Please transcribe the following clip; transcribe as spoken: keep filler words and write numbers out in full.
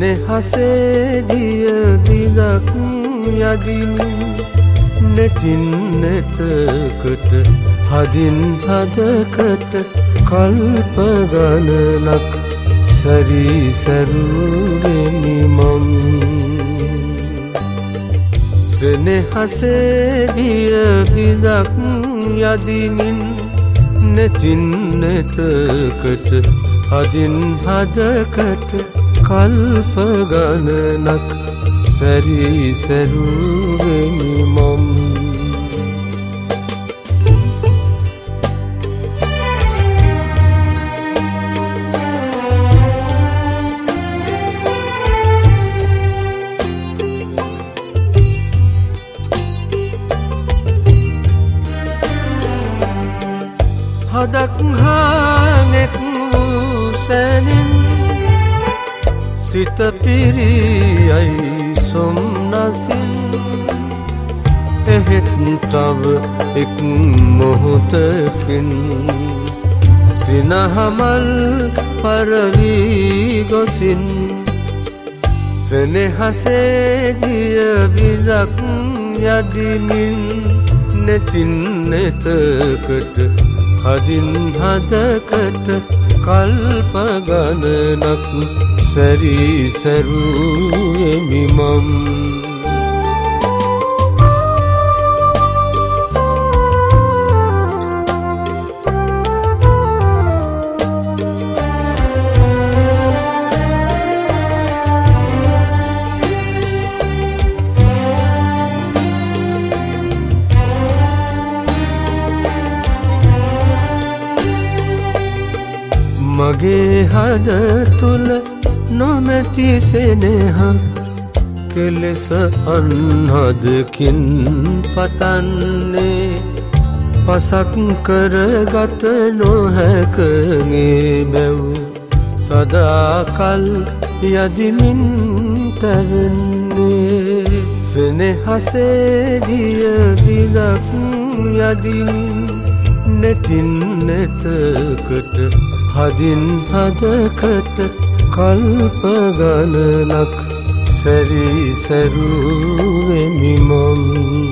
සෙනෙහසේ දිය බිඳක් යදිමින් නෙටින් නෙතකට හදින් හදකට කල්ප ගණනක් සැරිසරුවෙමි මම. සෙනෙහසේ දිය බිඳක් යදිමින් නෙටින් නෙතකට හදින් හදකට කල්ප ගණනක් සැරිසරුවෙමි මම. හදක් හානෙක් වූ සැනින් සිත පිරියයි සොම්නසින් එහෙත් තව එක් මොහොතකින් සිනහමල් පරවී ගොසින් සෙනෙහසේ දිය බිඳක් යදිමින් නෙටින් නෙතකට හදින් හදකට කල්ප ගණනක් සැරිසරුවෙමි මම. මගේ හද තුල නොමැති සෙනෙහ කෙලෙස අන්හදකින් පතන්නේ පසක් කරගත නොහැක මේ බැව් සදාකල් යදිමින් තැවෙන්නේ. සෙනෙහසේ දිය බිඳක් යදිමින් නෙටින් නෙතකට හදින් හදකට කල්ප ගණනක් සැරිසරුවෙමි මම.